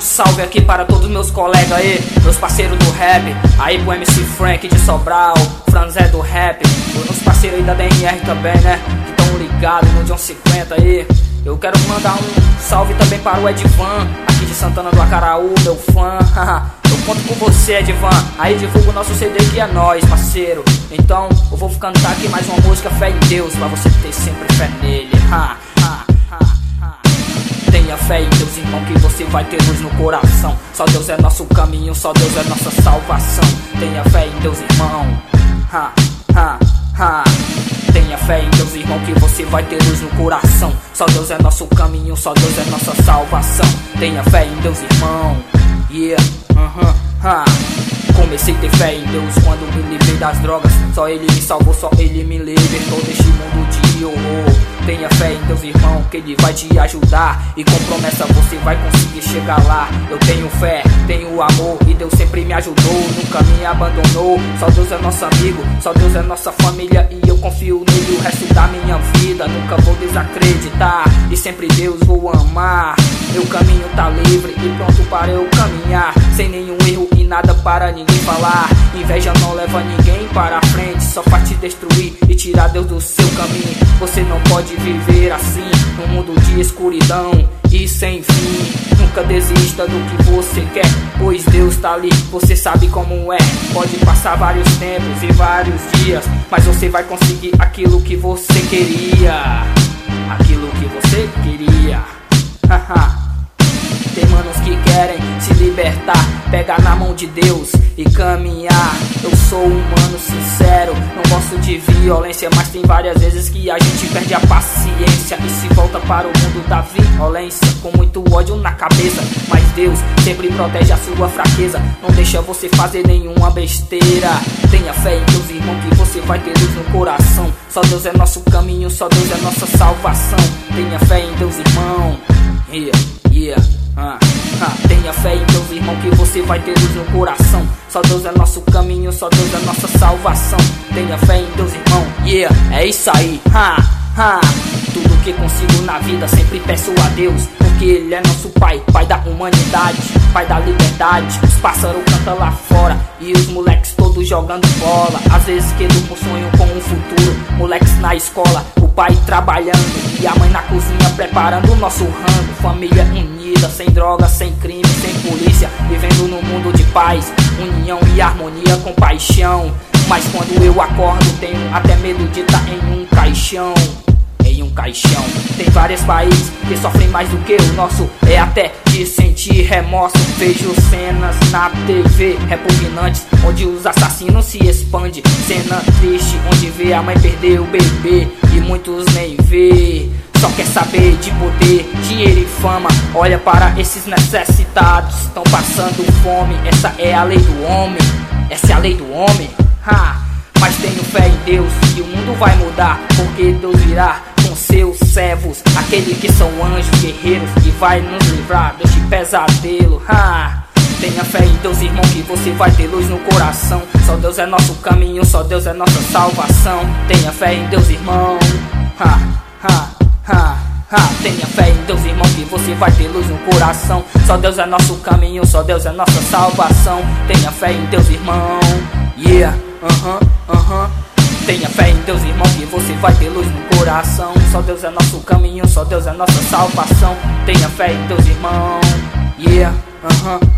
salve aqui para todos meus colegas aí, meus parceiros do rap. Aí pro MC Frank de Sobral, Franzé do rap, os parceiros aí da DNR também, né, que tão ligados no John 50 aí. Eu quero mandar um salve também para o Edvan, aqui de Santana do Acaraú, meu fã. Eu conto com você, Edvan. Aí divulga o nosso CD que é nóis, parceiro. Então eu vou cantar aqui mais uma música, Fé em Deus, pra você ter sempre fé nele. Tenha fé em Deus, irmão, que você vai ter luz no coração. Só Deus é nosso caminho, só Deus é nossa salvação. Tenha fé em Deus, irmão. Tenha fé em Deus, irmão, que você vai ter luz no coração. Só Deus é nosso caminho, só Deus é nossa salvação. Tenha fé em Deus, irmão. Comecei a ter fé em Deus quando me livrei das drogas. Só Ele me salvou, só Ele me libertou deste mundo de horror. Tenha fé em Deus, irmão, que Ele vai te ajudar. E com promessa você vai conseguir chegar lá. Eu tenho fé, tenho amor, e Deus sempre me ajudou, nunca me abandonou. Só Deus é nosso amigo, só Deus é nossa família, e eu confio nele o resto da minha vida. Nunca vou desacreditar, e sempre Deus vou amar. Meu caminho tá livre e pronto para eu caminhar, sem nenhum erro e nada para ninguém falar. Inveja não leva ninguém para a frente, só faz te destruir e tirar Deus do seu caminho. Você não pode viver assim, num mundo de escuridão e sem fim. Nunca desista do que você quer, pois Deus tá ali, você sabe como é. Pode passar vários tempos e vários dias, mas você vai conseguir aquilo que você queria. Aquilo que você queria. Tem manos que querem se libertar, pegar na mão de Deus e caminhar. Eu sou um mano sincero, não gosto de violência, mas tem várias vezes que a gente perde a paciência e se volta para o mundo da violência, com muito ódio na cabeça. Mas Deus sempre protege a sua fraqueza, não deixa você fazer nenhuma besteira. Tenha fé em Deus, irmão, que você vai ter luz no coração. Só Deus é nosso caminho, só Deus é nossa salvação. Tenha fé em Deus, irmão. Tenha fé em Deus, irmão, que você vai ter luz no coração. Só Deus é nosso caminho, só Deus é nossa salvação. Tenha fé em Deus, irmão. É isso aí. Tudo que consigo na vida sempre peço a Deus, porque Ele é nosso Pai, Pai da humanidade, Pai da liberdade. Os pássaros cantam lá fora e os moleques todos jogando bola. Às vezes que durmo sonho com um futuro, moleques na escola, o pai trabalhando e a mãe na cozinha preparando o nosso rango. Família unida, sem droga, sem crime, sem polícia, vivendo num mundo de paz, união e harmonia com paixão. Mas quando eu acordo tenho até medo de estar em um caixão. Em um caixão. Tem vários países que sofrem mais do que o nosso, é até de sentir remorso. Vejo cenas na TV repugnantes, onde os assassinos se expandem. Cena triste, onde vê a mãe perder o bebê e muitos nem vê. Só quer saber de poder, dinheiro e fama. Olha para esses necessitados, estão passando fome. Essa é a lei do homem, essa é a lei do homem. Mas tenho fé em Deus que o mundo vai mudar, porque Deus virá com seus servos, aqueles que são anjos guerreiros, e vai nos livrar deste pesadelo. Tenha fé em Deus, irmão, que você vai ter luz no coração. Só Deus é nosso caminho, só Deus é nossa salvação. Tenha fé em Deus, irmão. Tenha fé em Deus, irmão, que você vai ter luz no coração. Só Deus é nosso caminho, só Deus é nossa salvação. Tenha fé em Deus, irmão. Tenha fé em Deus, irmão, que você vai ter luz no coração. Só Deus é nosso caminho, só Deus é nossa salvação. Tenha fé em Deus, irmão.